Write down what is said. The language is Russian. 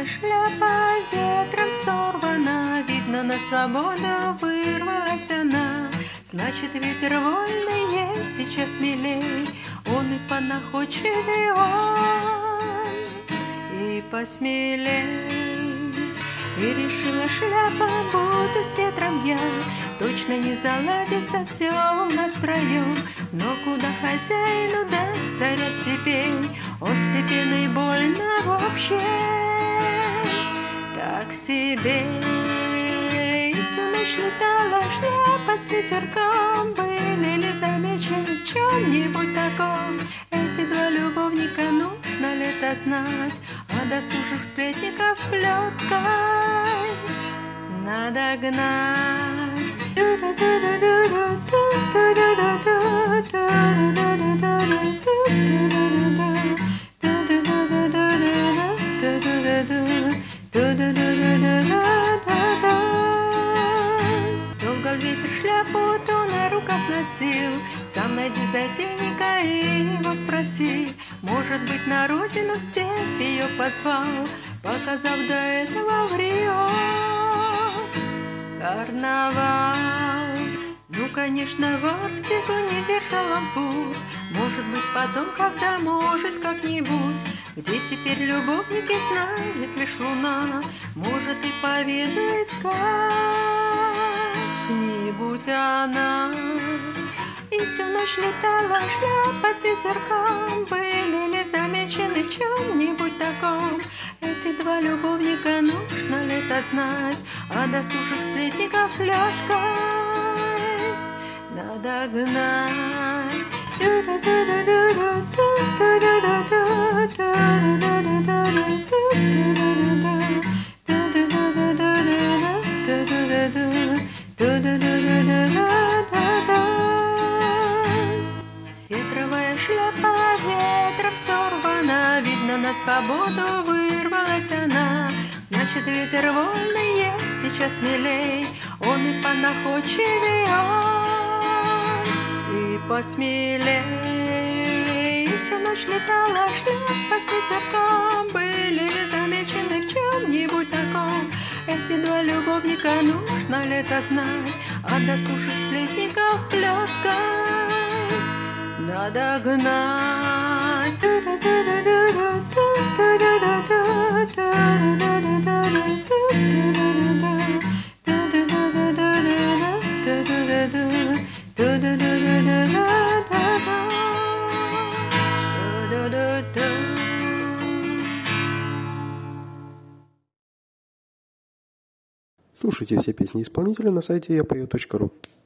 шляпа ветром сорвана, видно, на свободу вырвалась она. Значит, ветер вольный ей сейчас милей, он и понаходчивее он, и посмелей. И решила шляпа, буду с ветром я, точно не заладится все в настрою. Но куда хозяину да царя степей, от степенной больно вообще так себе. И всю ночь летала шляпа с ветерком, были ли замечены в чем-нибудь таком эти два любовника, нужно ли это знать, а досужих сплетников плеткой надо гнать. Долго ветер шляпу то на руках носил, сам найди затейника и его спроси. Может быть, на родину в степь ее позвал, показав до этого в Рио карнавал. Ну, конечно, в Арктику не держал он путь, может быть, потом, когда, может, как-нибудь, где теперь любовники, знает лишь луна, может, и поведает как-нибудь она. И всю ночь летала шляпа с ветерком, были ли замечены в чем-нибудь таком эти два любовника, нужно ли это знать, а досужих сплетников плеткой надо гнать. Ветровая шляпа ветром сорвана, видно, на свободу вырвалась она. Значит, ветер вольный ей сейчас милей, он и понаходчивее он, и посмелей. И всю ночь летала шляпа с ветерком, были ли замечены в чем-нибудь таком эти два любовника, нужно ли это знать, а досужих сплетников плеткой надо гнать. Слушайте все песни исполнителя на сайте yapою.ru.